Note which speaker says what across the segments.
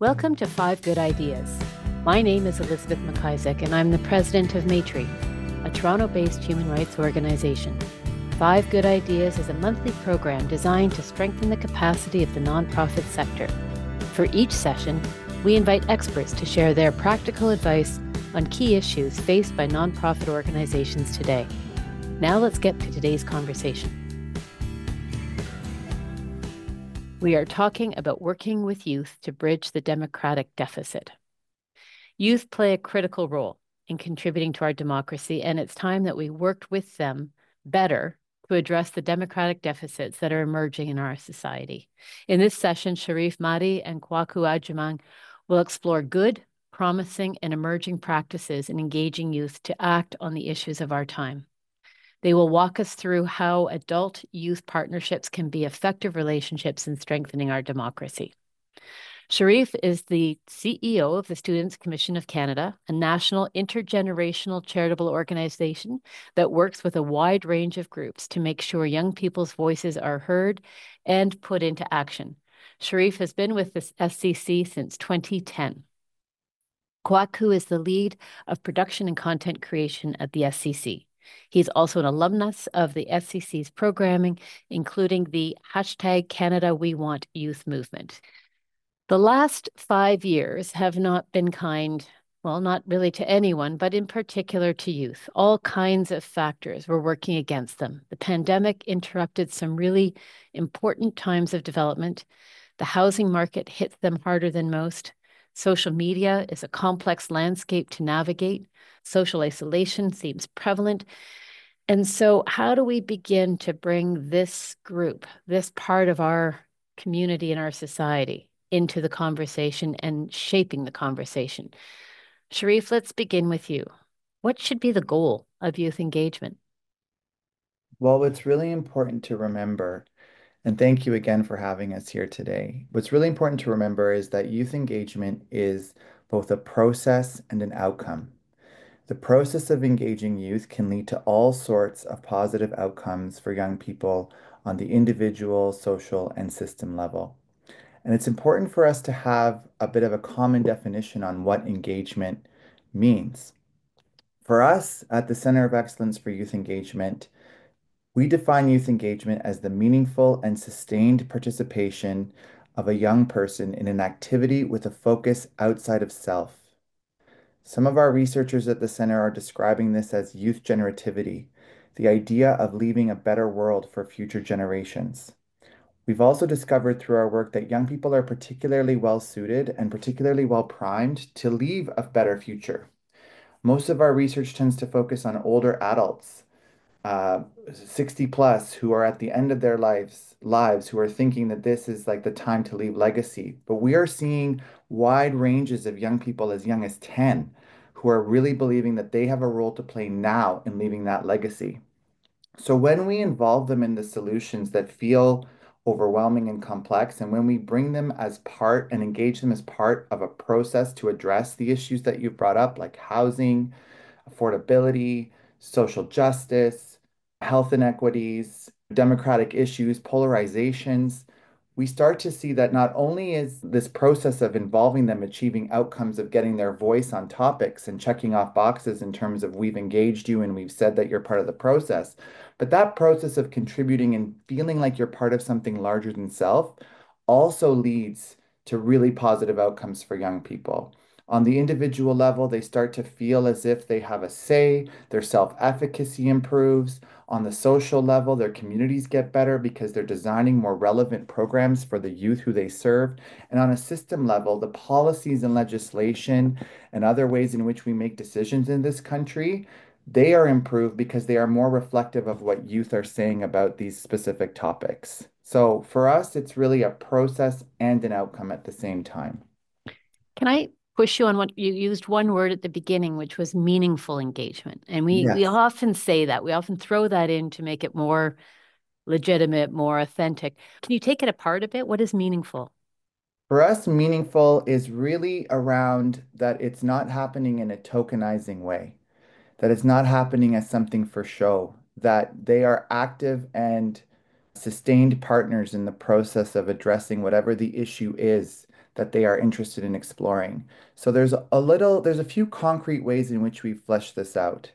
Speaker 1: Welcome to Five Good Ideas. My name is Elizabeth McIsaac, and I'm the president of Maitri, a Toronto-based human rights organization. Five Good Ideas is a monthly program designed to strengthen the capacity of the nonprofit sector. For each session, we invite experts to share their practical advice on key issues faced by nonprofit organizations today. Now let's get to today's conversation. We are talking about working with youth to bridge the democratic deficit. Youth play a critical role in contributing to our democracy, and it's time that we worked with them better to address the democratic deficits that are emerging in our society. In this session, Sharif Mahdi and Kwaku Agyemang will explore good, promising, and emerging practices in engaging youth to act on the issues of our time. They will walk us through how adult-youth partnerships can be effective relationships in strengthening our democracy. Sharif is the CEO of the Students' Commission of Canada, a national intergenerational charitable organization that works with a wide range of groups to make sure young people's voices are heard and put into action. Sharif has been with the SCC since 2010. Kwaku is the lead of production and content creation at the SCC. He's also an alumnus of the SCC's programming, including the #Canada We Want Youth movement. The last 5 years have not been kind, well, not really to anyone, but in particular to youth. All kinds of factors were working against them. The pandemic interrupted some really important times of development. The housing market hit them harder than most. Social media is a complex landscape to navigate. Social isolation seems prevalent. And so, how do we begin to bring this group, this part of our community and our society, into the conversation and shaping the conversation? Sharif, let's begin with you. What should be the goal of youth engagement?
Speaker 2: Well, what's really important to remember, and thank you again for having us here today. What's really important to remember is that youth engagement is both a process and an outcome. The process of engaging youth can lead to all sorts of positive outcomes for young people on the individual, social, and system level. And it's important for us to have a bit of a common definition on what engagement means. For us at the Center of Excellence for Youth Engagement, we define youth engagement as the meaningful and sustained participation of a young person in an activity with a focus outside of self. Some of our researchers at the center are describing this as youth generativity, the idea of leaving a better world for future generations. We've also discovered through our work that young people are particularly well suited and particularly well primed to leave a better future. Most of our research tends to focus on older adults 60 plus who are at the end of their lives who are thinking that this is like the time to leave legacy. But we are seeing wide ranges of young people as young as 10 who are really believing that they have a role to play now in leaving that legacy. So when we involve them in the solutions that feel overwhelming and complex, and when we bring them as part and engage them as part of a process to address the issues that you've brought up, like housing, affordability, social justice, health inequities, democratic issues, polarizations, we start to see that not only is this process of involving them achieving outcomes of getting their voice on topics and checking off boxes in terms of we've engaged you and we've said that you're part of the process, but that process of contributing and feeling like you're part of something larger than self also leads to really positive outcomes for young people. On the individual level, they start to feel as if they have a say, their self-efficacy improves. On the social level, their communities get better because they're designing more relevant programs for the youth who they serve. And on a system level, the policies and legislation and other ways in which we make decisions in this country, they are improved because they are more reflective of what youth are saying about these specific topics. So for us, it's really a process and an outcome at the same time.
Speaker 1: Can I push you on what you used one word at the beginning, which was meaningful engagement? And we
Speaker 2: Yes.
Speaker 1: often say that. We often throw that in to make it more legitimate, more authentic. Can you take it apart a bit? What is meaningful?
Speaker 2: For us, meaningful is really around that it's not happening in a tokenizing way, that it's not happening as something for show, that they are active and sustained partners in the process of addressing whatever the issue is that they are interested in exploring. So there's a few concrete ways in which we flesh this out.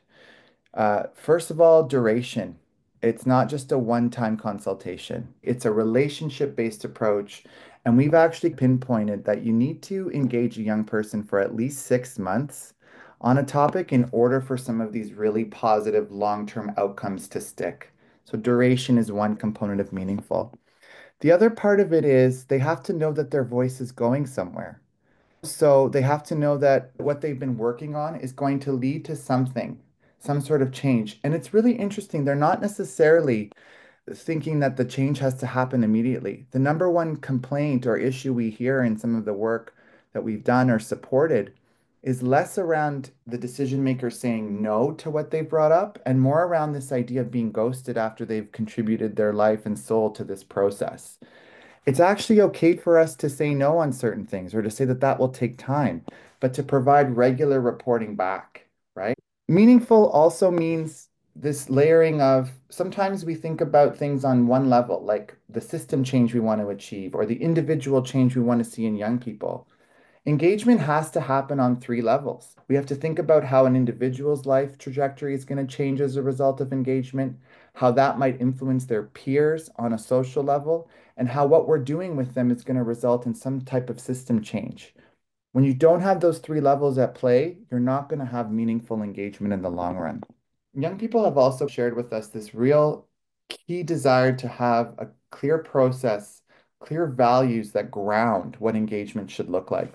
Speaker 2: First of all, duration. It's not just a one-time consultation. It's a relationship-based approach. And we've actually pinpointed that you need to engage a young person for at least 6 months on a topic in order for some of these really positive long-term outcomes to stick. So duration is one component of meaningful. The other part of it is they have to know that their voice is going somewhere. So they have to know that what they've been working on is going to lead to something, some sort of change. And it's really interesting. They're not necessarily thinking that the change has to happen immediately. The number one complaint or issue we hear in some of the work that we've done or supported is less around the decision maker saying no to what they've brought up and more around this idea of being ghosted after they've contributed their life and soul to this process. It's actually okay for us to say no on certain things or to say that that will take time, but to provide regular reporting back, right? Meaningful also means this layering of sometimes we think about things on one level, like the system change we want to achieve or the individual change we want to see in young people. Engagement has to happen on three levels. We have to think about how an individual's life trajectory is going to change as a result of engagement, how that might influence their peers on a social level, and how what we're doing with them is going to result in some type of system change. When you don't have those three levels at play, you're not going to have meaningful engagement in the long run. Young people have also shared with us this real key desire to have a clear process, clear values that ground what engagement should look like.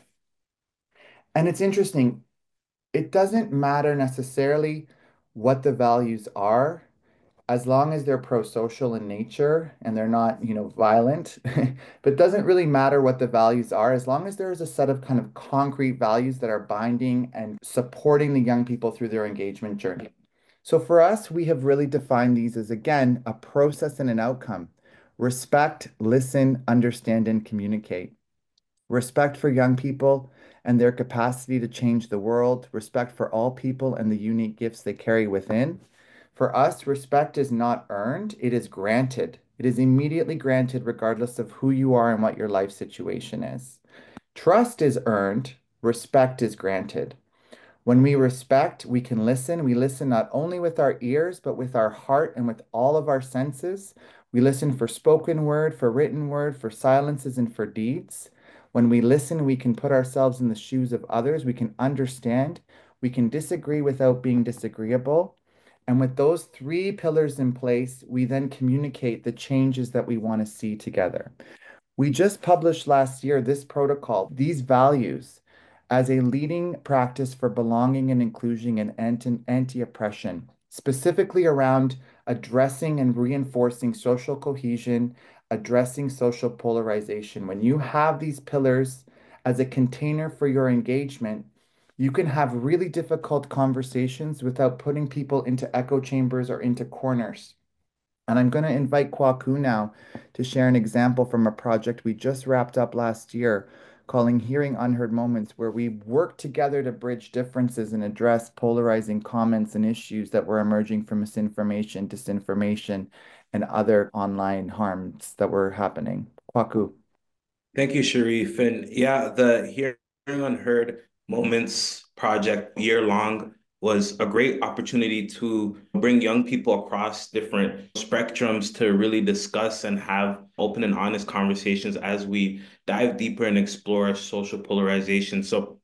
Speaker 2: And it's interesting, it doesn't matter necessarily what the values are, as long as they're pro-social in nature and they're not, violent. But it doesn't really matter what the values are, as long as there is a set of kind of concrete values that are binding and supporting the young people through their engagement journey. So for us, we have really defined these as, again, a process and an outcome. Respect, listen, understand, and communicate. Respect for young people and their capacity to change the world, respect for all people and the unique gifts they carry within. For us, respect is not earned, it is granted. It is immediately granted regardless of who you are and what your life situation is. Trust is earned, respect is granted. When we respect, we can listen. We listen not only with our ears, but with our heart and with all of our senses. We listen for spoken word, for written word, for silences, and for deeds. When we listen, we can put ourselves in the shoes of others. We can understand. We can disagree without being disagreeable. And with those three pillars in place, we then communicate the changes that we want to see together. We just published last year this protocol, these values, as a leading practice for belonging and inclusion and anti-oppression, specifically around addressing and reinforcing social cohesion, addressing social polarization. When you have these pillars as a container for your engagement, you can have really difficult conversations without putting people into echo chambers or into corners. And I'm going to invite Kwaku now to share an example from a project we just wrapped up last year calling Hearing Unheard Moments, where we worked together to bridge differences and address polarizing comments and issues that were emerging from misinformation, disinformation, and other online harms that were happening. Kwaku.
Speaker 3: Thank you, Sharif. And yeah, the Hearing Unheard Moments project year long was a great opportunity to bring young people across different spectrums to really discuss and have open and honest conversations as we dive deeper and explore social polarization. So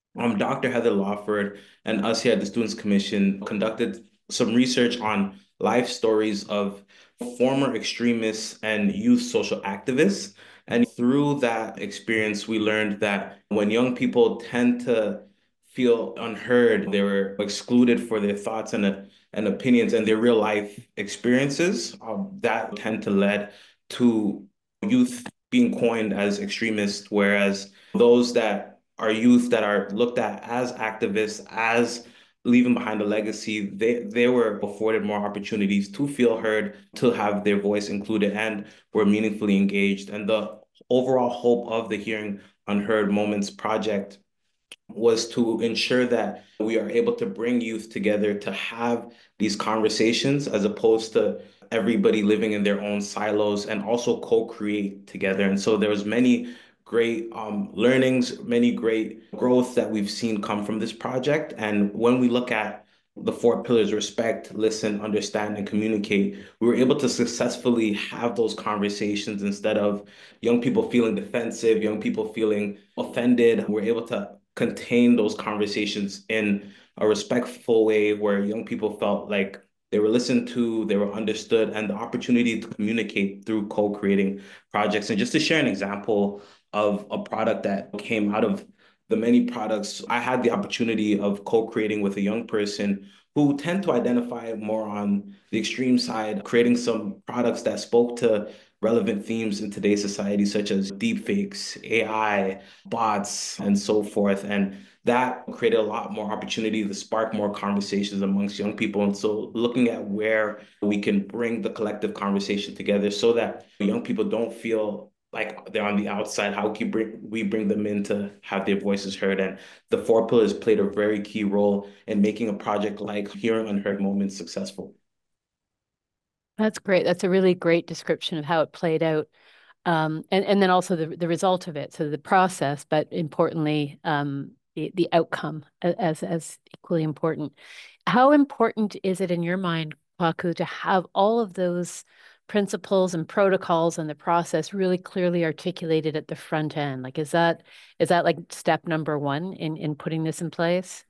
Speaker 3: Dr. Heather Lawford and us here at the Students Commission conducted some research on life stories of former extremists and youth social activists. And through that experience, we learned that when young people tend to feel unheard, they were excluded for their thoughts and opinions and their real life experiences, that tend to lead to youth being coined as extremists, whereas those that are youth that are looked at as activists, as leaving behind a legacy, they were afforded more opportunities to feel heard, to have their voice included, and were meaningfully engaged. And the overall hope of the Hearing Unheard Moments project was to ensure that we are able to bring youth together to have these conversations as opposed to everybody living in their own silos and also co-create together. And so there was many great learnings, many great growth that we've seen come from this project. And when we look at the four pillars, respect, listen, understand, and communicate, we were able to successfully have those conversations instead of young people feeling defensive, young people feeling offended. We're able to contain those conversations in a respectful way where young people felt like they were listened to, they were understood, and the opportunity to communicate through co-creating projects. And just to share an example of a product that came out of the many products, I had the opportunity of co-creating with a young person who tend to identify more on the extreme side, creating some products that spoke to relevant themes in today's society, such as deepfakes, AI, bots, and so forth. And that created a lot more opportunity to spark more conversations amongst young people. And so looking at where we can bring the collective conversation together so that young people don't feel like they're on the outside, how can we bring them in to have their voices heard? And the four pillars played a very key role in making a project like Hearing Unheard Moments successful.
Speaker 1: That's great. That's a really great description of how it played out. And then also the result of it. So the process, but importantly, the outcome as equally important. How important is it in your mind, Kwaku, to have all of those principles and protocols and the process really clearly articulated at the front end? Like, is that like step number one in putting this in place?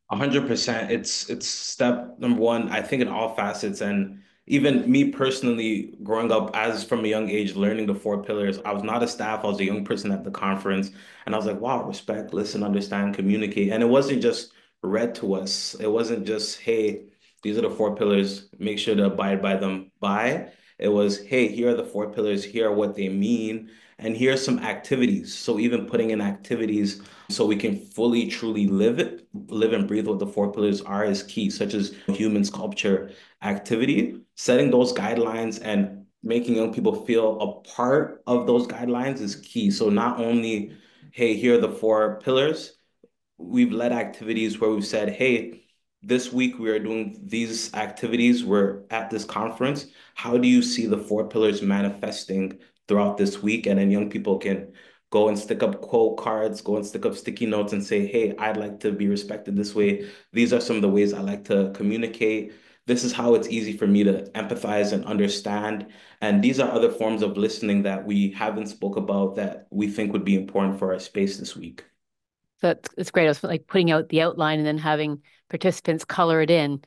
Speaker 3: 100%. It's step number one, I think, in all facets. And even me personally, growing up as from a young age, learning the four pillars, I was not a staff, I was a young person at the conference. And I was like, wow, respect, listen, understand, communicate. And it wasn't just read to us. It wasn't just, hey, these are the four pillars, make sure to abide by them. By it was, hey, here are the four pillars, here are what they mean, and here are some activities. So even putting in activities so we can fully, truly live it, live and breathe what the four pillars are is key, such as human sculpture activity. Setting those guidelines and making young people feel a part of those guidelines is key. So not only, hey, here are the four pillars, we've led activities where we've said, hey, this week we are doing these activities. We're at this conference. How do you see the four pillars manifesting throughout this week? And then young people can go and stick up quote cards, go and stick up sticky notes and say, hey, I'd like to be respected this way. These are some of the ways I like to communicate. This is how it's easy for me to empathize and understand. And these are other forms of listening that we haven't spoke about that we think would be important for our space this week.
Speaker 1: So it's great. I was like putting out the outline and then having participants color it in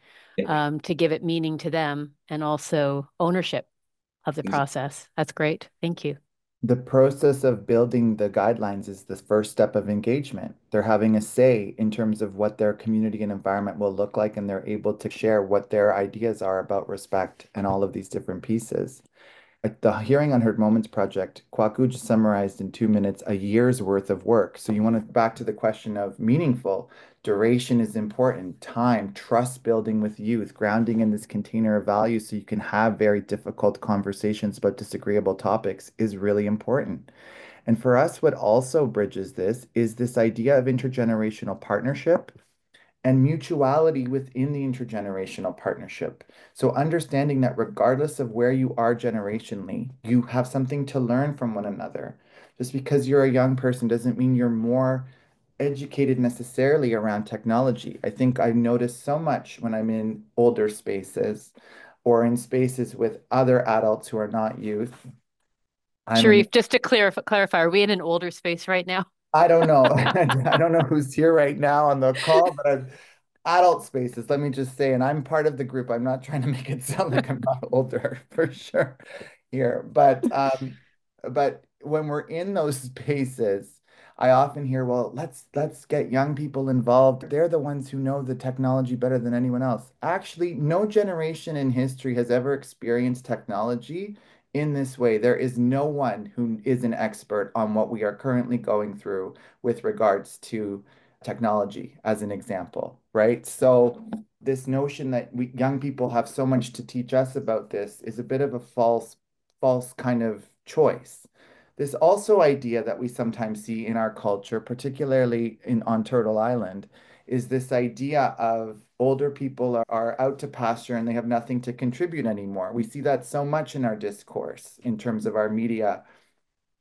Speaker 1: to give it meaning to them and also ownership of the process. That's great. Thank you.
Speaker 2: The process of building the guidelines is the first step of engagement. They're having a say in terms of what their community and environment will look like, and they're able to share what their ideas are about respect and all of these different pieces. At the Hearing Unheard Moments project, Kwaku just summarized in 2 minutes a year's worth of work. So you want to back to the question of meaningful. Duration is important. Time, trust building with youth, grounding in this container of values so you can have very difficult conversations about disagreeable topics is really important. And for us, what also bridges this is this idea of intergenerational partnership and mutuality within the intergenerational partnership. So understanding that regardless of where you are generationally, you have something to learn from one another. Just because you're a young person doesn't mean you're more educated necessarily around technology. I think I notice so much when I'm in older spaces or in spaces with other adults who are not youth. I'm in
Speaker 1: Sharif, just to clarify, are we in an older space right now?
Speaker 2: I don't know. I don't know who's here right now on the call, but adult spaces, let me just say, and I'm part of the group. I'm not trying to make it sound like I'm not older for sure here, but when we're in those spaces, I often hear, well, let's get young people involved. They're the ones who know the technology better than anyone else. Actually, no generation in history has ever experienced technology in this way. There is no one who is an expert on what we are currently going through with regards to technology, as an example, right? So this notion that we young people have so much to teach us about this is a bit of a false kind of choice. This also idea that we sometimes see in our culture, particularly on Turtle Island, is this idea of older people are out to pasture and they have nothing to contribute anymore. We see that so much in our discourse in terms of our media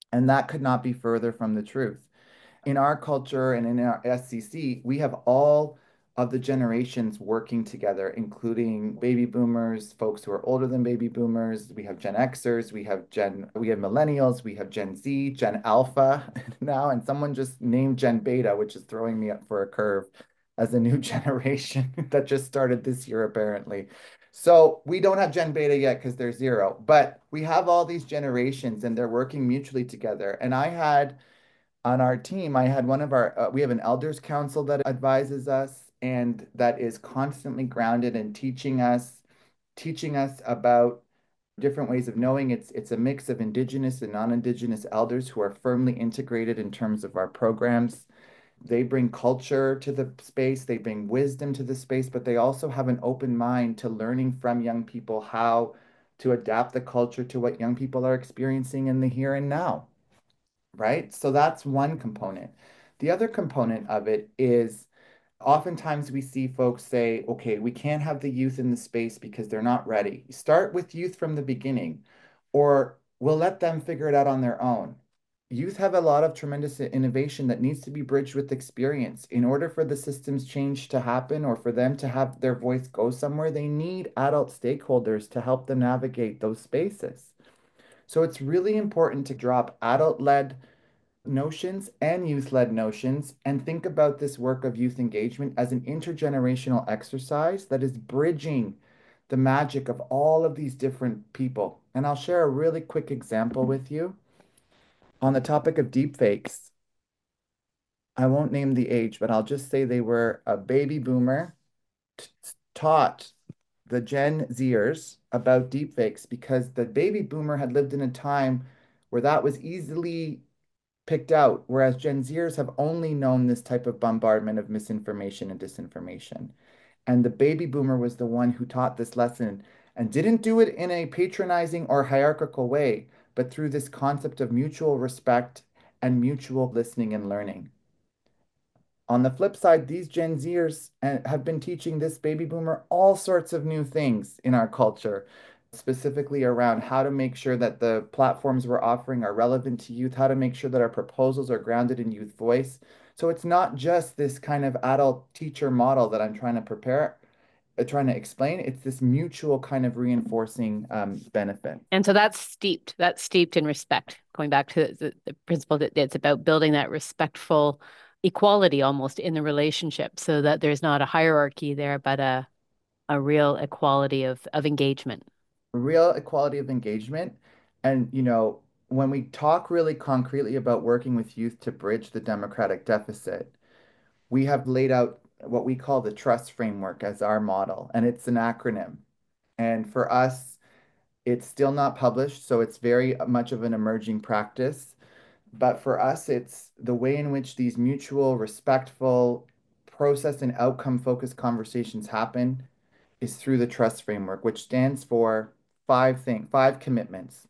Speaker 2: And that could not be further from the truth. In our culture and in our SCC, we have all of the generations working together, including baby boomers, folks who are older than baby boomers. We have Gen Xers, we have millennials, we have Gen Z, Gen Alpha now, and someone just named Gen Beta, which is throwing me up for a curve as a new generation that just started this year, apparently. So we don't have Gen Beta yet because they're zero, but we have all these generations and they're working mutually together. And I had on our team, I had we have an elders council that advises us and that is constantly grounded and teaching us about different ways of knowing. It's a mix of Indigenous and non-Indigenous elders who are firmly integrated in terms of our programs. They bring culture to the space, they bring wisdom to the space, but they also have an open mind to learning from young people how to adapt the culture to what young people are experiencing in the here and now, right? So that's one component. The other component of it is oftentimes we see folks say, okay, we can't have the youth in the space because they're not ready. Start with youth from the beginning, or we'll let them figure it out on their own. Youth have a lot of tremendous innovation that needs to be bridged with experience. In order for the systems change to happen or for them to have their voice go somewhere, they need adult stakeholders to help them navigate those spaces. So it's really important to drop adult-led notions and youth-led notions and think about this work of youth engagement as an intergenerational exercise that is bridging the magic of all of these different people. And I'll share a really quick example with you on the topic of deepfakes. I won't name the age, but I'll just say they were a baby boomer taught the Gen Zers about deepfakes because the baby boomer had lived in a time where that was easily picked out, whereas Gen Zers have only known this type of bombardment of misinformation and disinformation. And the baby boomer was the one who taught this lesson and didn't do it in a patronizing or hierarchical way, but through this concept of mutual respect and mutual listening and learning. On the flip side, these Gen Zers have been teaching this baby boomer all sorts of new things in our culture, specifically around how to make sure that the platforms we're offering are relevant to youth, how to make sure that our proposals are grounded in youth voice. So it's not just this kind of adult teacher model that I'm trying to trying to explain. It's this mutual kind of reinforcing benefit.
Speaker 1: And so that's steeped in respect, going back to the principle that it's about building that respectful equality almost in the relationship so that there's not a hierarchy there, but a real equality of engagement.
Speaker 2: Real equality of engagement. And, when we talk really concretely about working with youth to bridge the democratic deficit, we have laid out what we call the trust framework as our model, and it's an acronym. And for us, it's still not published, so it's very much of an emerging practice. But for us, it's the way in which these mutual, respectful, process and outcome focused conversations happen is through the trust framework, which stands for five commitments: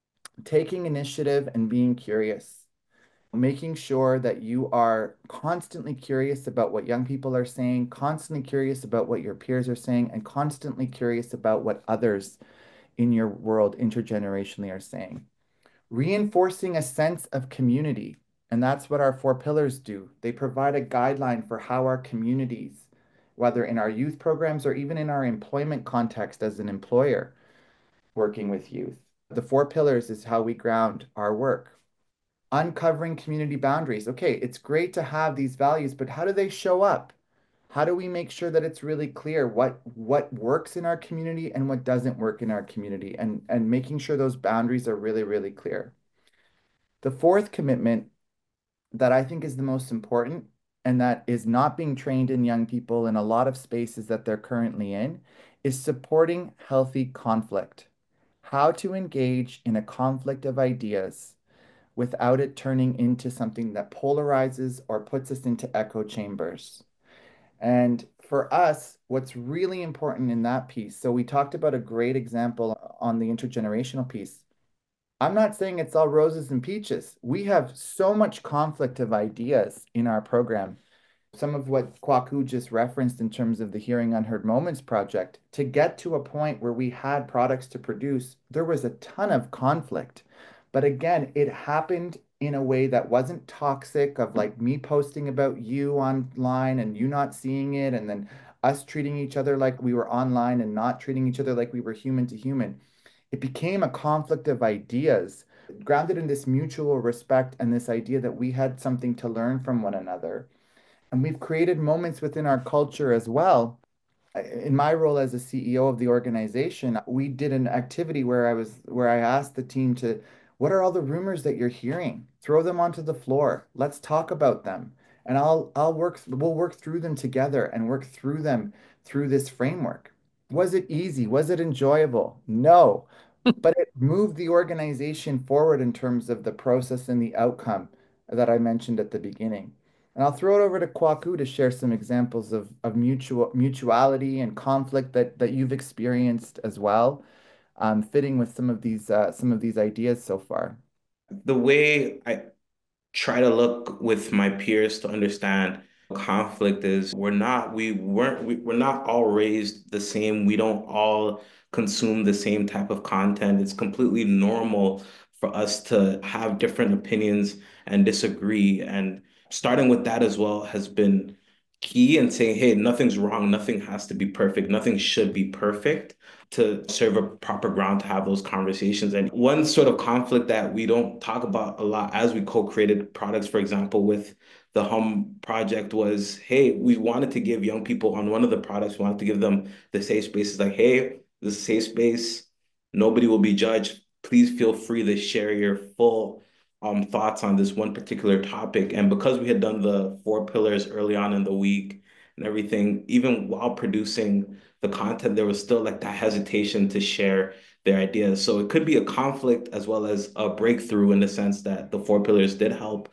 Speaker 2: taking initiative and being curious, making sure that you are constantly curious about what young people are saying, constantly curious about what your peers are saying, and constantly curious about what others in your world intergenerationally are saying. Reinforcing a sense of community. And that's what our four pillars do. They provide a guideline for how our communities, whether in our youth programs or even in our employment context as an employer working with youth. The four pillars is how we ground our work. Uncovering community boundaries. Okay, it's great to have these values, but how do they show up? How do we make sure that it's really clear what works in our community and what doesn't work in our community, and making sure those boundaries are really, really clear. The fourth commitment that I think is the most important and that is not being trained in young people in a lot of spaces that they're currently in is supporting healthy conflict. How to engage in a conflict of ideas without it turning into something that polarizes or puts us into echo chambers. And for us, what's really important in that piece, so we talked about a great example on the intergenerational piece. I'm not saying it's all roses and peaches. We have so much conflict of ideas in our program. Some of what Kwaku just referenced in terms of the Hearing Unheard Moments project, to get to a point where we had products to produce, there was a ton of conflict. But again, it happened in a way that wasn't toxic of like me posting about you online and you not seeing it, and then us treating each other like we were online and not treating each other like we were human to human. It became a conflict of ideas grounded in this mutual respect and this idea that we had something to learn from one another. And we've created moments within our culture as well. In my role as a CEO of the organization, we did an activity where I asked the team to, what are all the rumors that you're hearing? Throw them onto the floor. Let's talk about them. And we'll work through them together and work through them through this framework. Was it easy? Was it enjoyable? No, but it moved the organization forward in terms of the process and the outcome that I mentioned at the beginning. And I'll throw it over to Kwaku to share some examples of mutuality and conflict that you've experienced as well, fitting with some of these ideas so far.
Speaker 3: The way I try to look with my peers to understand conflict is we're not all raised the same. We don't all consume the same type of content. It's completely normal for us to have different opinions and disagree. And starting with that as well has been key, and saying, hey, nothing's wrong, nothing has to be perfect, nothing should be perfect, to serve a proper ground to have those conversations. And one sort of conflict that we don't talk about a lot as we co-created products, for example, with the Hum project was, hey, we wanted to give young people on one of the products, we wanted to give them the safe spaces like, hey, this is a safe space. Nobody will be judged. Please feel free to share your full thoughts on this one particular topic. And because we had done the four pillars early on in the week and everything, even while producing the content, there was still like that hesitation to share their ideas. So it could be a conflict as well as a breakthrough, in the sense that the four pillars did help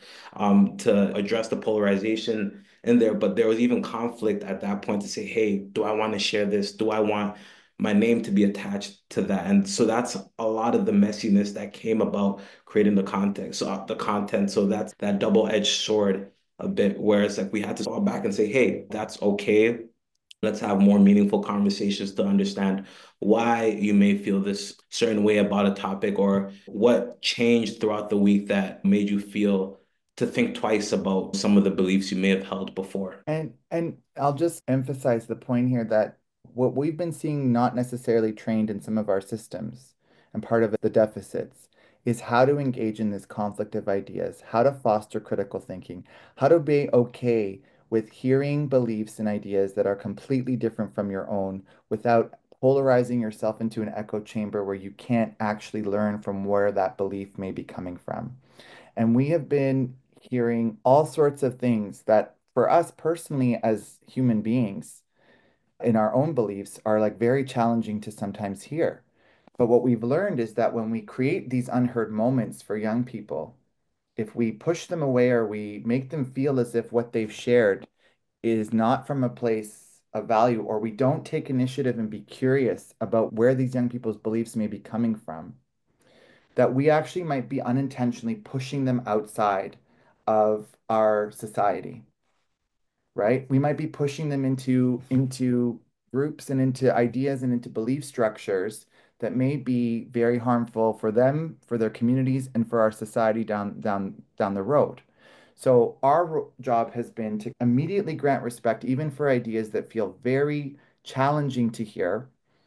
Speaker 3: to address the polarization in there. But there was even conflict at that point to say, hey, do I want to share this? Do I want my name to be attached to that? And so that's a lot of the messiness that came about creating the content. So that's that double-edged sword a bit, where it's like we had to fall back and say, hey, that's okay. Let's have more meaningful conversations to understand why you may feel this certain way about a topic, or what changed throughout the week that made you feel to think twice about some of the beliefs you may have held before.
Speaker 2: And I'll just emphasize the point here that what we've been seeing not necessarily trained in some of our systems, and part of the deficits, is how to engage in this conflict of ideas, how to foster critical thinking, how to be okay with hearing beliefs and ideas that are completely different from your own without polarizing yourself into an echo chamber where you can't actually learn from where that belief may be coming from. And we have been hearing all sorts of things that, for us personally, as human beings, in our own beliefs, are like very challenging to sometimes hear. But what we've learned is that when we create these unheard moments for young people, if we push them away or we make them feel as if what they've shared is not from a place of value, or we don't take initiative and be curious about where these young people's beliefs may be coming from, that we actually might be unintentionally pushing them outside of our society, right? We might be pushing them into groups and into ideas and into belief structures that may be very harmful for them, for their communities, and for our society down the road. So our job has been to immediately grant respect, even for ideas that feel very challenging to hear,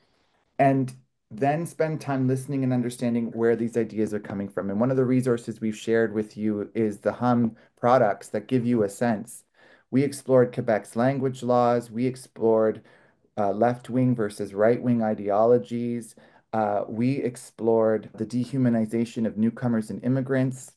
Speaker 2: and then spend time listening and understanding where these ideas are coming from. And one of the resources we've shared with you is the Hum products that give you a sense. We explored Quebec's language laws. We explored left-wing versus right-wing ideologies. We explored the dehumanization of newcomers and immigrants.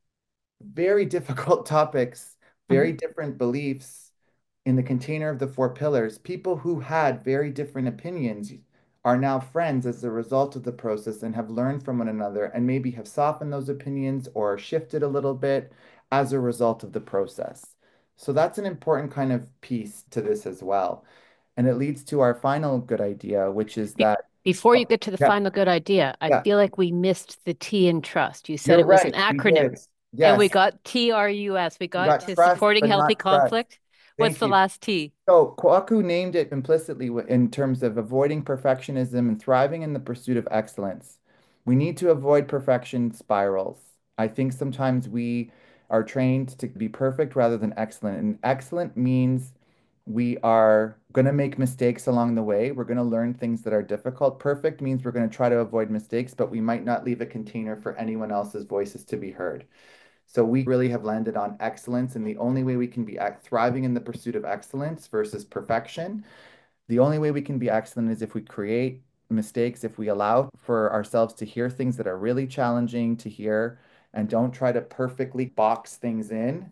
Speaker 2: Very difficult topics, very different beliefs in the container of the four pillars. People who had very different opinions are now friends as a result of the process and have learned from one another and maybe have softened those opinions or shifted a little bit as a result of the process. So that's an important kind of piece to this as well. And it leads to our final good idea, which is
Speaker 1: Be-
Speaker 2: that,
Speaker 1: Before you
Speaker 2: oh,
Speaker 1: get to the
Speaker 2: yeah,
Speaker 1: final good idea, I
Speaker 2: yeah,
Speaker 1: feel like we missed the T in trust. You said
Speaker 2: you're
Speaker 1: it was an
Speaker 2: right. We
Speaker 1: acronym,
Speaker 2: did.
Speaker 1: and we
Speaker 2: Yes,
Speaker 1: got TRUS. We
Speaker 2: we
Speaker 1: got
Speaker 2: got
Speaker 1: to
Speaker 2: trust,
Speaker 1: supporting
Speaker 2: but
Speaker 1: healthy
Speaker 2: not trust.
Speaker 1: conflict. What's
Speaker 2: Thank
Speaker 1: the
Speaker 2: you.
Speaker 1: last T?
Speaker 2: So Kwaku named it implicitly in terms of avoiding perfectionism and thriving in the pursuit of excellence. We need to avoid perfection spirals. I think sometimes we are trained to be perfect rather than excellent. And excellent means we are going to make mistakes along the way. We're going to learn things that are difficult. Perfect means we're going to try to avoid mistakes, but we might not leave a container for anyone else's voices to be heard. So we really have landed on excellence, and the only way we can be thriving in the pursuit of excellence versus perfection, the only way we can be excellent is if we create mistakes, if we allow for ourselves to hear things that are really challenging to hear and don't try to perfectly box things in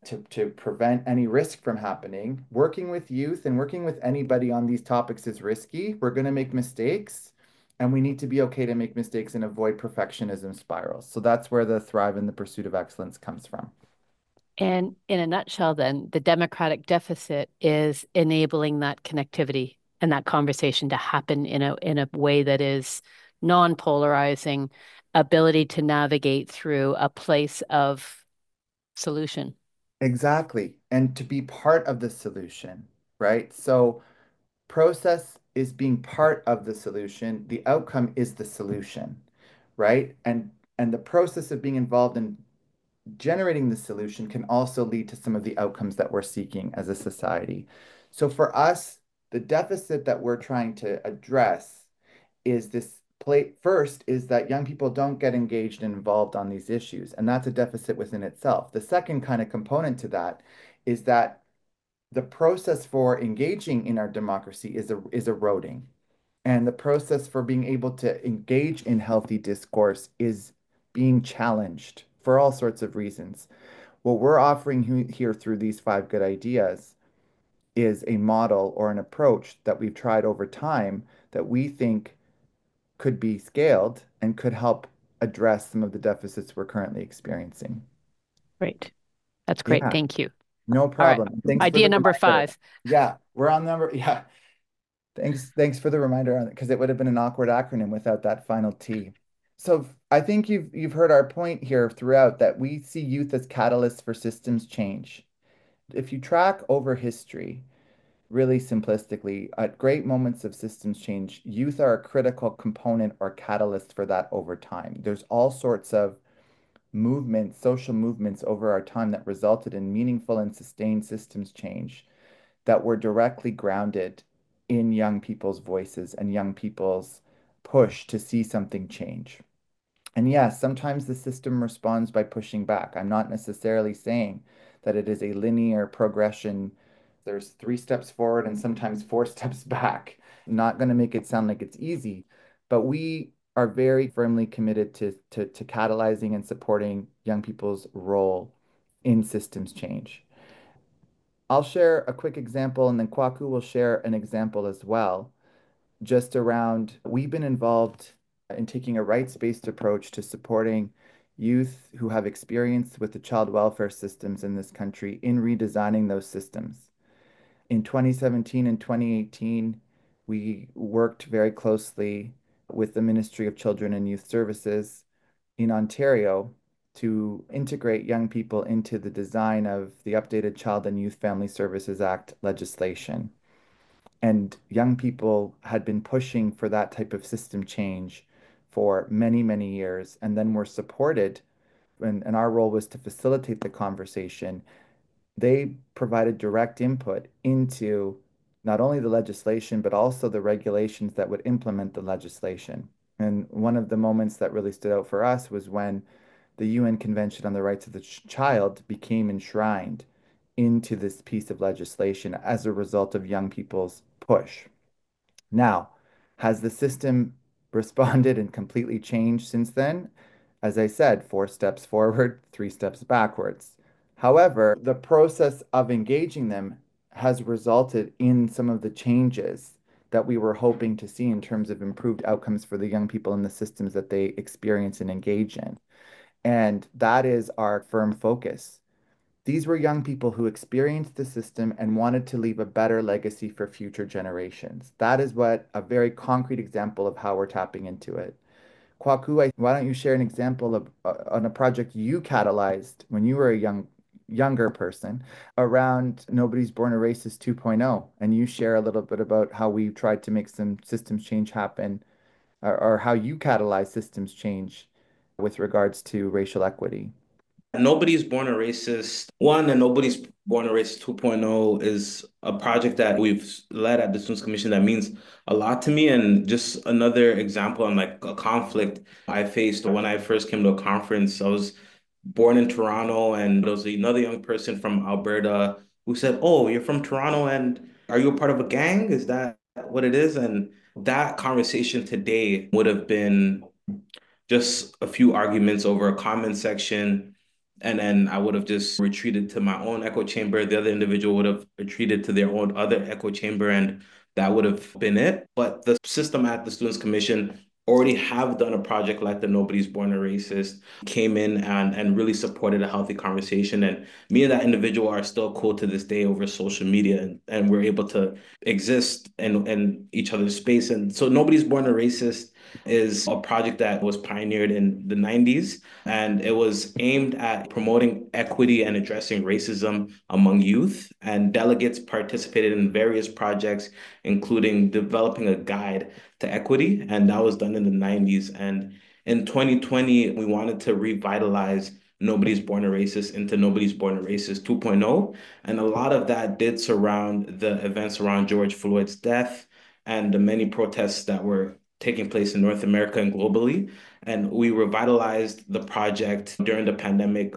Speaker 2: to prevent any risk from happening. Working with youth and working with anybody on these topics is risky. We're going to make mistakes. And we need to be okay to make mistakes and avoid perfectionism spirals. So that's where the thrive in the pursuit of excellence comes from.
Speaker 1: And in a nutshell, then, the democratic deficit is enabling that connectivity and that conversation to happen in a way that is non-polarizing, ability to navigate through a place of solution.
Speaker 2: Exactly. And to be part of the solution, right? So process is being part of the solution. The outcome is the solution, right? And the process of being involved in generating the solution can also lead to some of the outcomes that we're seeking as a society. So for us, the deficit that we're trying to address is this plate first is that young people don't get engaged and involved on these issues, and that's a deficit within itself. The second kind of component to that is that the process for engaging in our democracy is eroding. And the process for being able to engage in healthy discourse is being challenged for all sorts of reasons. What we're offering here through these five good ideas is a model or an approach that we've tried over time that we think could be scaled and could help address some of the deficits we're currently experiencing.
Speaker 1: Great. That's great.
Speaker 2: Yeah,
Speaker 1: Thank you.
Speaker 2: no
Speaker 1: All right.
Speaker 2: problem. Thanks for
Speaker 1: Idea
Speaker 2: the
Speaker 1: number
Speaker 2: reminder.
Speaker 1: 5.
Speaker 2: Yeah, we're on number. Yeah, thanks for the reminder on it because it would have been an awkward acronym without that final T. So I think you've heard our point here throughout that we see youth as catalysts for systems change. If you track over history, really simplistically, at great moments of systems change, youth are a critical component or catalyst for that over time. There's all sorts of movements, social movements over our time that resulted in meaningful and sustained systems change that were directly grounded in young people's voices and young people's push to see something change. And yes, sometimes the system responds by pushing back. I'm not necessarily saying that it is a linear progression. There's 3 steps forward and sometimes 4 steps back. I'm not going to make it sound like it's easy, but we are very firmly committed to catalyzing and supporting young people's role in systems change. I'll share a quick example and then Kwaku will share an example as well, just around we've been involved in taking a rights-based approach to supporting youth who have experience with the child welfare systems in this country in redesigning those systems. In 2017 and 2018, we worked very closely with the Ministry of Children and Youth Services in Ontario to integrate young people into the design of the updated Child and Youth Family Services Act legislation. And young people had been pushing for that type of system change for many, many years, and then were supported, and our role was to facilitate the conversation. They provided direct input into not only the legislation, but also the regulations that would implement the legislation. And one of the moments that really stood out for us was when the UN Convention on the Rights of the Child became enshrined into this piece of legislation as a result of young people's push. Now, has the system responded and completely changed since then? As I said, 4 steps forward, 3 steps backwards. However, the process of engaging them has resulted in some of the changes that we were hoping to see in terms of improved outcomes for the young people in the systems that they experience and engage in. And that is our firm focus. These were young people who experienced the system and wanted to leave a better legacy for future generations. That is what a very concrete example of how we're tapping into it. Kwaku, why don't you share an example of on a project you catalyzed when you were a younger person around Nobody's Born a Racist 2.0, and you share a little bit about how we tried to make some systems change happen or how you catalyze systems change with regards to racial equity.
Speaker 3: Nobody's Born a Racist 1 and Nobody's Born a Racist 2.0 is a project that we've led at the Students Commission that means a lot to me. And just another example on like a conflict I faced when I first came to a conference. I was born in Toronto, and there was another young person from Alberta who said, "Oh, you're from Toronto, and are you a part of a gang? Is that what it is?" And that conversation today would have been just a few arguments over a comment section. And then I would have just retreated to my own echo chamber. The other individual would have retreated to their own other echo chamber, and that would have been it. But the system at the Students Commission already have done a project like the Nobody's Born a Racist, came in and really supported a healthy conversation. And me and that individual are still cool to this day over social media, and we're able to exist in each other's space. And so Nobody's Born a Racist is a project that was pioneered in the 90s, and it was aimed at promoting equity and addressing racism among youth. And delegates participated in various projects, including developing a guide to equity, and that was done in the 90s. And in 2020, we wanted to revitalize Nobody's Born a Racist into Nobody's Born a Racist 2.0. And a lot of that did surround the events around George Floyd's death and the many protests that were taking place in North America and globally. And we revitalized the project during the pandemic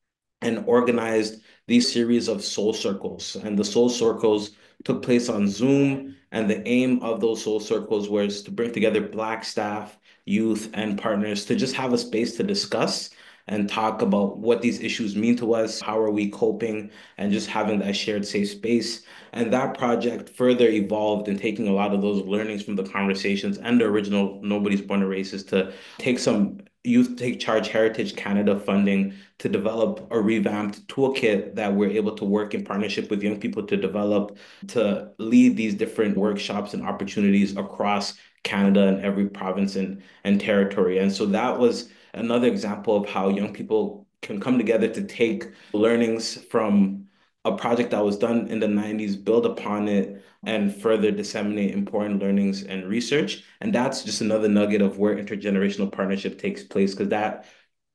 Speaker 3: and organized these series of soul circles. And the soul circles took place on Zoom. And the aim of those soul circles was to bring together Black staff, youth, and partners to just have a space to discuss and talk about what these issues mean to us, how are we coping, and just having that shared safe space. And that project further evolved in taking a lot of those learnings from the conversations and the original Nobody's Born a Racist to take some Youth Take Charge Heritage Canada funding to develop a revamped toolkit that we're able to work in partnership with young people to develop, to lead these different workshops and opportunities across Canada and every province and territory. And so that was another example of how young people can come together to take learnings from a project that was done in the 90s, build upon it, and further disseminate important learnings and research. And that's just another nugget of where intergenerational partnership takes place, because that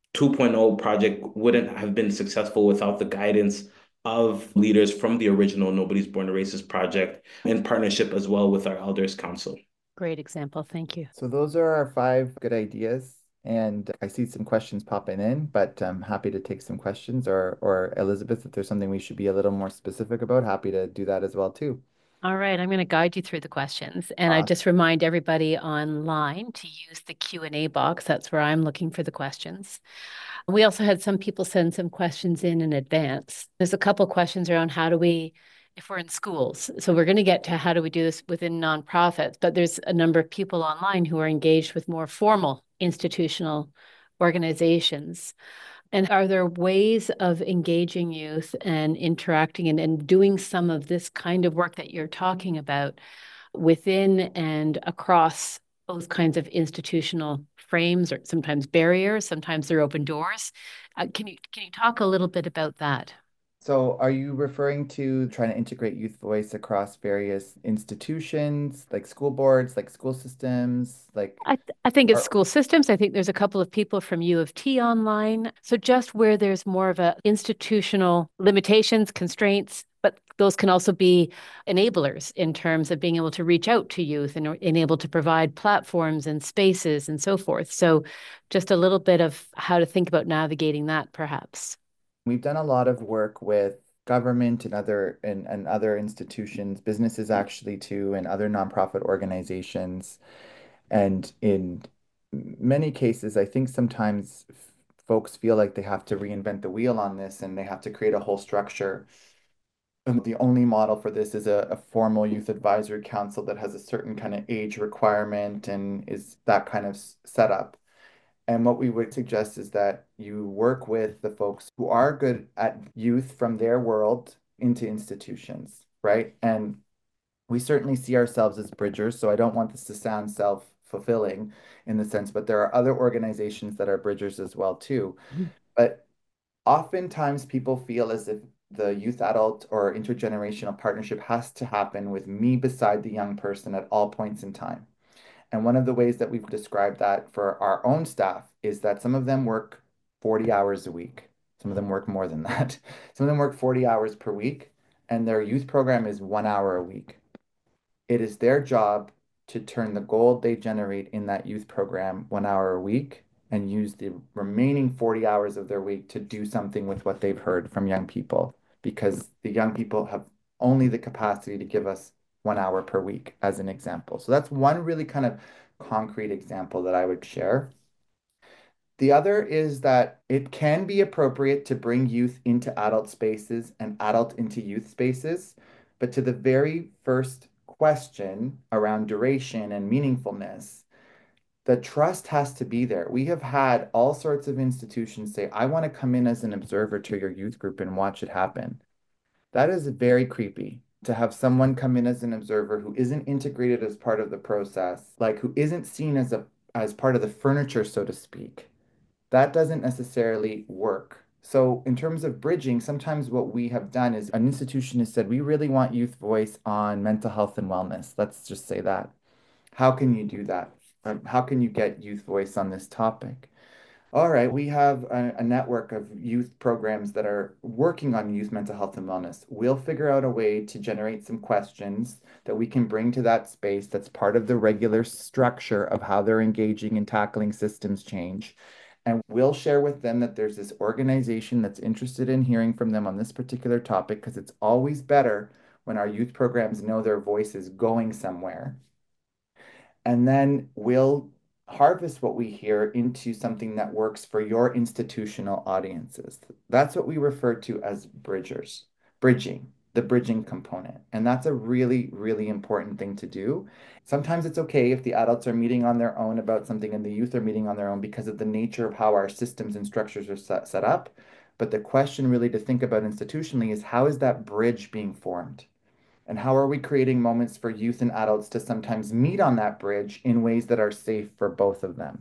Speaker 3: 2.0 project wouldn't have been successful without the guidance of leaders from the original Nobody's Born a Racist project in partnership as well with our Elders Council.
Speaker 1: Great example. Thank you.
Speaker 2: So those are our 5 good ideas. And I see some questions popping in, but I'm happy to take some questions, or Elizabeth, if there's something we should be a little more specific about, happy to do that as well too.
Speaker 1: All right, I'm going to guide you through the questions. And I
Speaker 2: Awesome.
Speaker 1: just remind everybody online to use the Q&A box. That's where I'm looking for the questions. We also had some people send some questions in advance. There's a couple questions around how do we, if we're in schools. So we're going to get to how do we do this within nonprofits, but there's a number of people online who are engaged with more formal institutional organizations. And are there ways of engaging youth and interacting and doing some of this kind of work that you're talking about within and across those kinds of institutional frames, or sometimes barriers, sometimes they're open doors? Can you talk a little bit about that?
Speaker 2: So are you referring to trying to integrate youth voice across various institutions, like school boards, like school systems, like,
Speaker 1: I think it's
Speaker 2: or,
Speaker 1: school systems. I think there's a couple of people from U of T online. So just where there's more of a institutional limitations, constraints, but those can also be enablers in terms of being able to reach out to youth and able to provide platforms and spaces and so forth. So just a little bit of how to think about navigating that, perhaps.
Speaker 2: we've done a lot of work with government and other institutions, businesses actually too, and other nonprofit organizations. And in many cases, I think sometimes folks feel like they have to reinvent the wheel on this and they have to create a whole structure. And the only model for this is a formal youth advisory council that has a certain kind of age requirement and is that kind of setup. And what we would suggest is that you work with the folks who are good at youth from their world into institutions, right? And we certainly see ourselves as bridgers, so I don't want this to sound self-fulfilling in the sense, but there are other organizations that are bridgers as well too.
Speaker 1: Mhm.
Speaker 2: But oftentimes people feel as if the youth adult or intergenerational partnership has to happen with me beside the young person at all points in time. And one of the ways that we've described that for our own staff is that some of them work 40 hours a week. Some of them work more than that. Some of them work 40 hours per week, and their youth program is 1 hour a week. It is their job to turn the gold they generate in that youth program 1 hour a week and use the remaining 40 hours of their week to do something with what they've heard from young people because the young people have only the capacity to give us 1 hour per week as an example. So that's one really kind of concrete example that I would share. The other is that it can be appropriate to bring youth into adult spaces and adult into youth spaces. But to the very first question around duration and meaningfulness, the trust has to be there. We have had all sorts of institutions say, I want to come in as an observer to your youth group and watch it happen. That is very creepy to have someone come in as an observer who isn't integrated as part of the process, like who isn't seen as part of the furniture, so to speak. That doesn't necessarily work. So, in terms of bridging, sometimes what we have done is an institution has said, we really want youth voice on mental health and wellness. Let's just say that. How can you do that? How can you get youth voice on this topic? All right, we have a network of youth programs that are working on youth mental health and wellness. We'll figure out a way to generate some questions that we can bring to that space that's part of the regular structure of how they're engaging and tackling systems change. And we'll share with them that there's this organization that's interested in hearing from them on this particular topic because it's always better when our youth programs know their voice is going somewhere. And then we'll harvest what we hear into something that works for your institutional audiences. That's what we refer to as bridging, the bridging component. And that's a really, really important thing to do. Sometimes it's okay if the adults are meeting on their own about something and the youth are meeting on their own because of the nature of how our systems and structures are set up. But the question really to think about institutionally is how is that bridge being formed? And how are we creating moments for youth and adults to sometimes meet on that bridge in ways that are safe for both of them?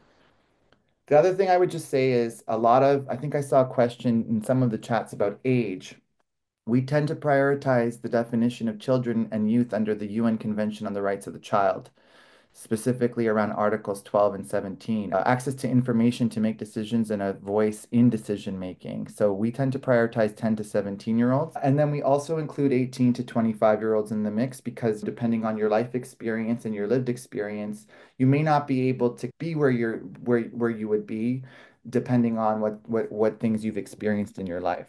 Speaker 2: The other thing I would just say is I think I saw a question in some of the chats about age. We tend to prioritize the definition of children and youth under the UN Convention on the Rights of the Child, specifically around Articles 12 and 17, access to information to make decisions and a voice in decision making. So we tend to prioritize 10 to 17-year-olds. And then we also include 18 to 25-year-olds in the mix because depending on your life experience and your lived experience, you may not be able to be where you would be depending on what things you've experienced in your life.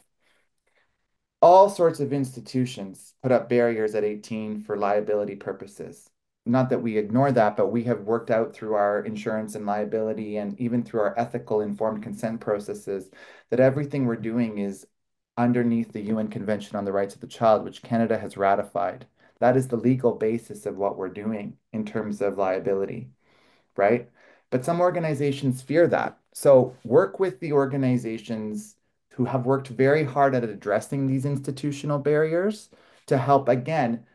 Speaker 2: All sorts of institutions put up barriers at 18 for liability purposes. Not that we ignore that, but we have worked out through our insurance and liability and even through our ethical informed consent processes that everything we're doing is underneath the UN Convention on the Rights of the Child, which Canada has ratified. That is the legal basis of what we're doing in terms of liability, right? But some organizations fear that. So work with the organizations who have worked very hard at addressing these institutional barriers to help, again,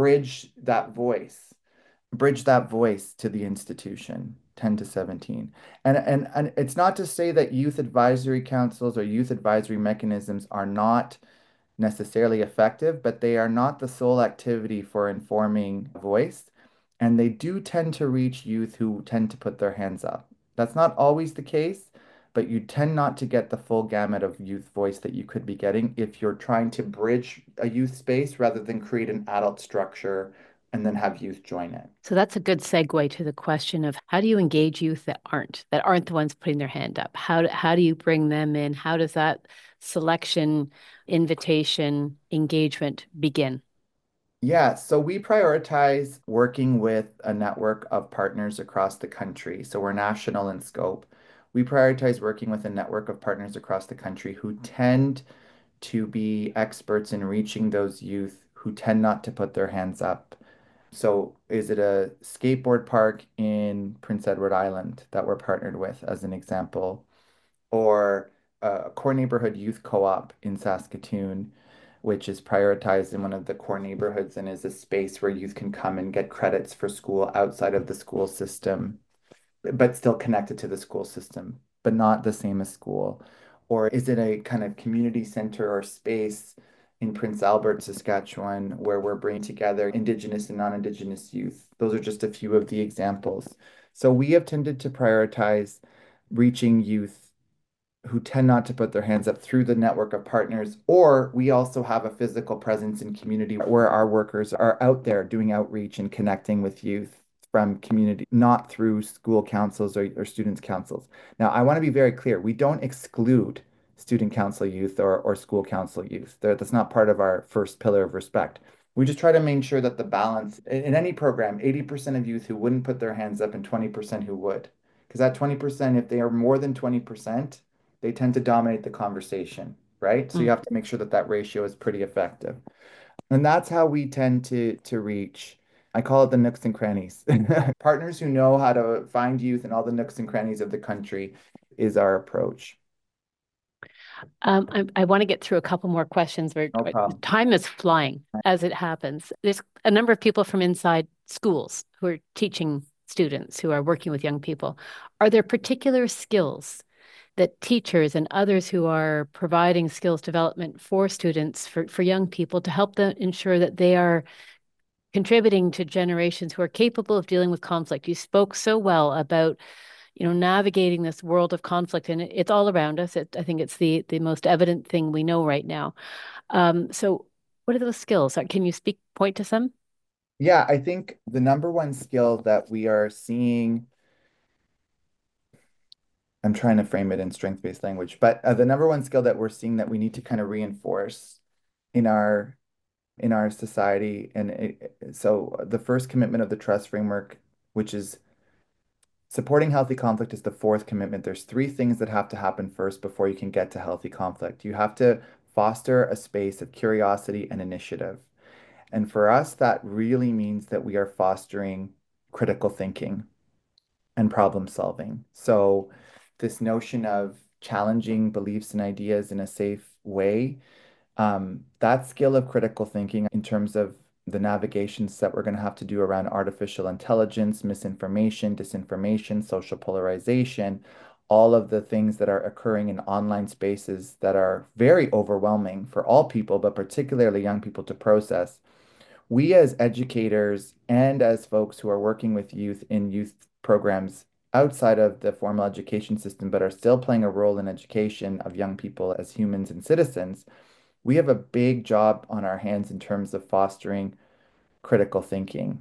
Speaker 2: bridge that voice to the institution, 10 to 17. And it's not to say that youth advisory councils or youth advisory mechanisms are not necessarily effective, but they are not the sole activity for informing voice. And they do tend to reach youth who tend to put their hands up. That's not always the case, but you tend not to get the full gamut of youth voice that you could be getting if you're trying to bridge a youth space rather than create an adult structure and then have youth join it.
Speaker 1: So that's a good segue to the question of how do you engage youth that aren't the ones putting their hand up? How do you bring them in? How does that selection, invitation, engagement begin?
Speaker 2: Yeah, so we prioritize working with a network of partners across the country. So we're national in scope. We prioritize working with a network of partners across the country who tend to be experts in reaching those youth who tend not to put their hands up. So is it a skateboard park in Prince Edward Island that we're partnered with, as an example, or a core neighborhood youth co-op in Saskatoon, which is prioritized in one of the core neighborhoods and is a space where youth can come and get credits for school outside of the school system, but still connected to the school system, but not the same as school? Or is it a kind of community center or space in Prince Albert, Saskatchewan, where we're bringing together Indigenous and non-Indigenous youth. Those are just a few of the examples. So we have tended to prioritize reaching youth who tend not to put their hands up through the network of partners, or we also have a physical presence in community where our workers are out there doing outreach and connecting with youth from community, not through school councils or students' councils. Now, I want to be very clear. We don't exclude student council youth or school council youth. That's not part of our first pillar of respect. We just try to make sure that the balance in any program, 80% of youth who wouldn't put their hands up and 20% who would. Because that 20%, if they are more than 20%, they tend to dominate the conversation, right? So you
Speaker 1: Mm.
Speaker 2: have to make sure that that ratio is pretty effective. And that's how we tend to reach, I call it the nooks and crannies. Partners who know how to find youth in all the nooks and crannies of the country is our approach.
Speaker 1: I want to get through a couple more questions where
Speaker 2: No problem.
Speaker 1: time is flying as it happens. There's a number of people from inside schools who are teaching students who are working with young people. Are there particular skills that teachers and others who are providing skills development for students, for young people, to help them ensure that they are contributing to generations who are capable of dealing with conflict? You spoke so well about navigating this world of conflict, and it's all around us. I think it's the most evident thing we know right now. So what are those skills? Can you point to some?
Speaker 2: Yeah, I think the number one skill that we are seeing, I'm trying to frame it in strength-based language, but the number one skill that we're seeing that we need to kind of reinforce in our society, and so the first commitment of the trust framework, which is supporting healthy conflict, is the fourth commitment. There's three things that have to happen first before you can get to healthy conflict. You have to foster a space of curiosity and initiative. And for us, that really means that we are fostering critical thinking and problem solving. So this notion of challenging beliefs and ideas in a safe way, that skill of critical thinking in terms of the navigations that we're going to have to do around artificial intelligence, misinformation, disinformation, social polarization, all of the things that are occurring in online spaces that are very overwhelming for all people, but particularly young people to process. We as educators and as folks who are working with youth in youth programs outside of the formal education system, but are still playing a role in education of young people as humans and citizens, we have a big job on our hands in terms of fostering critical thinking.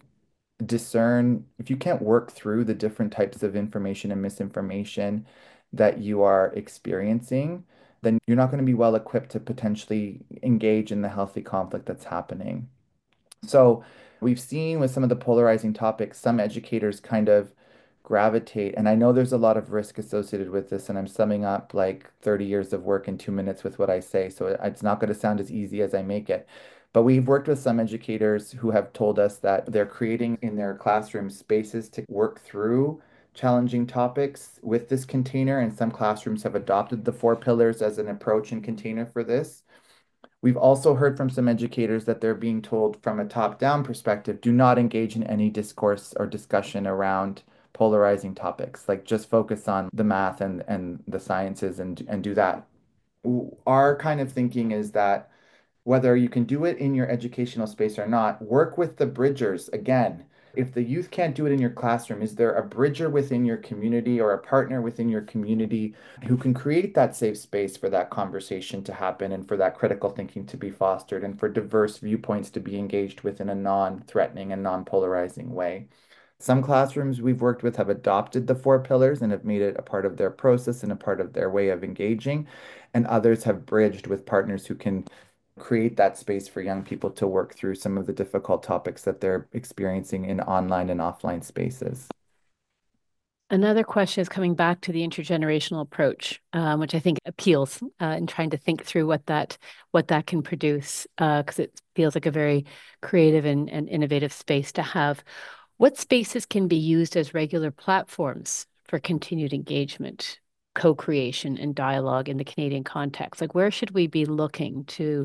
Speaker 2: If you can't work through the different types of information and misinformation that you are experiencing, then you're not going to be well equipped to potentially engage in the healthy conflict that's happening. So we've seen with some of the polarizing topics, some educators kind of gravitate, and I know there's a lot of risk associated with this, and I'm summing up like 30 years of work in 2 minutes with what I say, so it's not going to sound as easy as I make it. But we've worked with some educators who have told us that they're creating in their classroom spaces to work through challenging topics with this container, and some classrooms have adopted the four pillars as an approach and container for this. We've also heard from some educators that they're being told from a top-down perspective, do not engage in any discourse or discussion around polarizing topics. Like just focus on the math and the sciences and do that. Our kind of thinking is that whether you can do it in your educational space or not, work with the bridgers. Again, if the youth can't do it in your classroom, is there a bridger within your community or a partner within your community who can create that safe space for that conversation to happen and for that critical thinking to be fostered and for diverse viewpoints to be engaged with in a non-threatening and non-polarizing way? Some classrooms we've worked with have adopted the four pillars and have made it a part of their process and a part of their way of engaging, and others have bridged with partners who can create that space for young people to work through some of the difficult topics that they're experiencing in online and offline spaces.
Speaker 1: Another question is coming back to the intergenerational approach, which I think appeals in trying to think through what that can produce, because it feels like a very creative and innovative space to have. What spaces can be used as regular platforms for continued engagement, co-creation, and dialogue in the Canadian context? Like, where should we be looking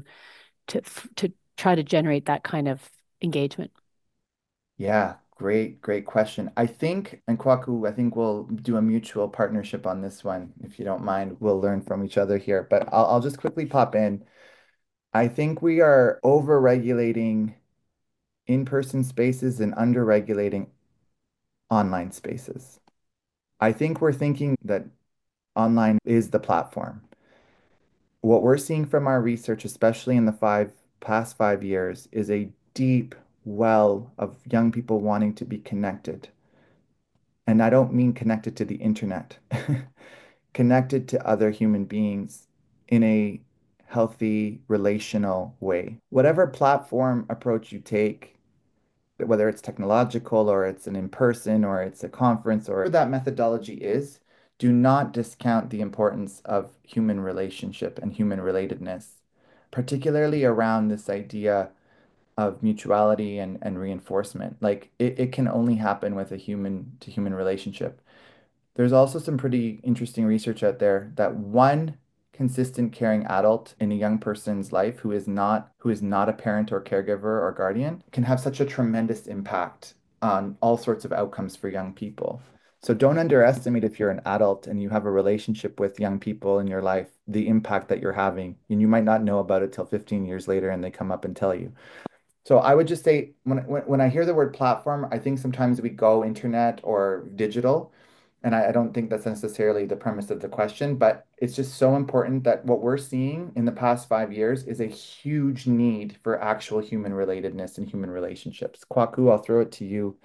Speaker 1: to try to generate that kind of engagement?
Speaker 2: Yeah, great question. I think, and Kwaku, I think we'll do a mutual partnership on this one. If you don't mind, we'll learn from each other here. But I'll just quickly pop in. I think we are over-regulating in-person spaces and under-regulating online spaces. I think we're thinking that online is the platform. What we're seeing from our research, especially in the past 5 years, is a deep well of young people wanting to be connected. And I don't mean connected to the internet, connected to other human beings in a healthy, relational way. Whatever platform approach you take, whether it's technological or it's an in-person or it's a conference or that methodology is, do not discount the importance of human relationship and human relatedness, particularly around this idea of mutuality and reinforcement. Like it can only happen with a human to human relationship. There's also some pretty interesting research out there that one consistent caring adult in a young person's life who is not a parent or caregiver or guardian can have such a tremendous impact on all sorts of outcomes for young people. So don't underestimate if you're an adult and you have a relationship with young people in your life, the impact that you're having. And you might not know about it till 15 years later and they come up and tell you. So I would just say when I hear the word platform, I think sometimes we go internet or digital, and I don't think that's necessarily the premise of the question, but it's just so important that what we're seeing in the past 5 years is a huge need for actual human relatedness and human relationships. Kwaku, I'll throw it to you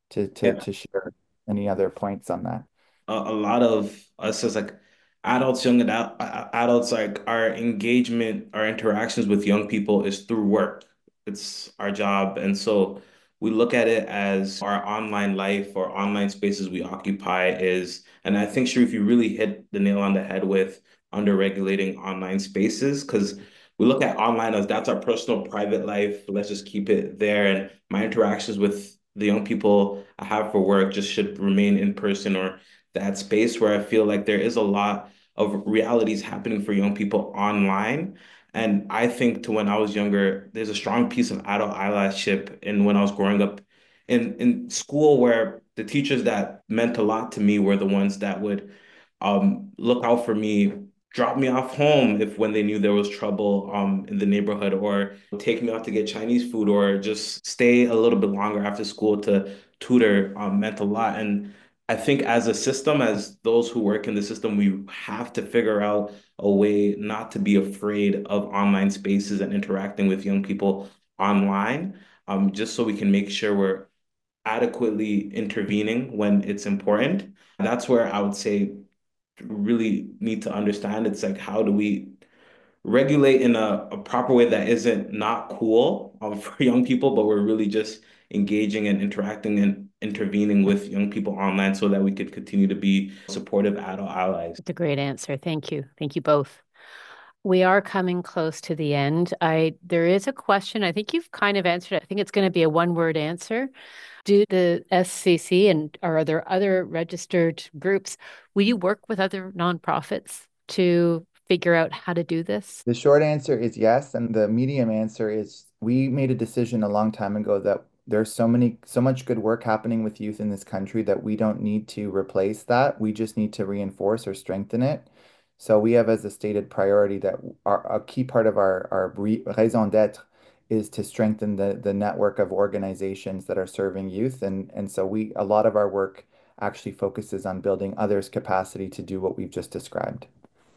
Speaker 2: to share any other points on that.
Speaker 3: A lot of us as like adults, adults, like our engagement, our interactions with young people is through work. It's our job. And so we look at it as our online life or online spaces we occupy is, and I think Sharif, you really hit the nail on the head with under-regulating online spaces because we look at online as that's our personal private life. Let's just keep it there. And my interactions with the young people I have for work just should remain in person or that space where I feel like there is a lot of realities happening for young people online. And I think to when I was younger, there's a strong piece of adult allyship in when I was growing up in school where the teachers that meant a lot to me were the ones that would look out for me, drop me off home if when they knew there was trouble in the neighborhood, or take me out to get Chinese food, or just stay a little bit longer after school to tutor meant a lot. And I think as a system, as those who work in the system, we have to figure out a way not to be afraid of online spaces and interacting with young people online, just so we can make sure we're adequately intervening when it's important. That's where I would say really need to understand it's like how do we regulate in a proper way that isn't not cool for young people, but we're really just engaging and interacting and intervening with young people online so that we could continue to be supportive adult allies.
Speaker 1: That's a great answer. Thank you. Thank you both. We are coming close to the end. There is a question. I think you've kind of answered it. I think it's going to be a one-word answer. Do the SCC and are there other registered groups? Will you work with other nonprofits to figure out how to do this?
Speaker 2: The short answer is yes, and the medium answer is we made a decision a long time ago that there's so much good work happening with youth in this country that we don't need to replace that. We just need to reinforce or strengthen it. So we have as a stated priority that a key part of our raison d'être is to strengthen the network of organizations that are serving youth. And so a lot of our work actually focuses on building others' capacity to do what we've just described.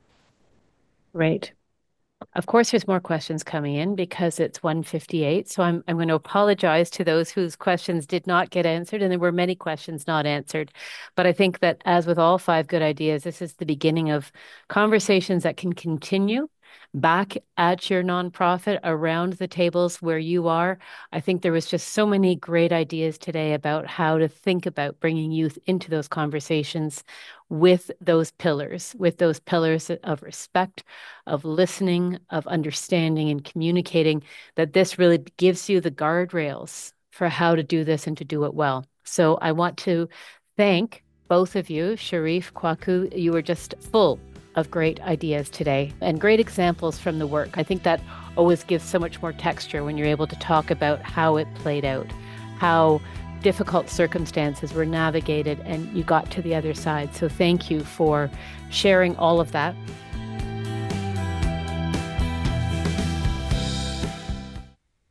Speaker 1: Right. Of course, there's more questions coming in because it's 1:58. So I'm going to apologize to those whose questions did not get answered, and there were many questions not answered. But I think that as with all five good ideas, this is the beginning of conversations that can continue back at your nonprofit around the tables where you are. I think there was just so many great ideas today about how to think about bringing youth into those conversations with those pillars of respect, of listening, of understanding and communicating, that this really gives you the guardrails for how to do this and to do it well. So I want to thank both of you, Sharif, Kwaku. You were just full of great ideas today and great examples from the work. I think that always gives so much more texture when you're able to talk about how it played out, how difficult circumstances were navigated and you got to the other side. So thank you for sharing all of that.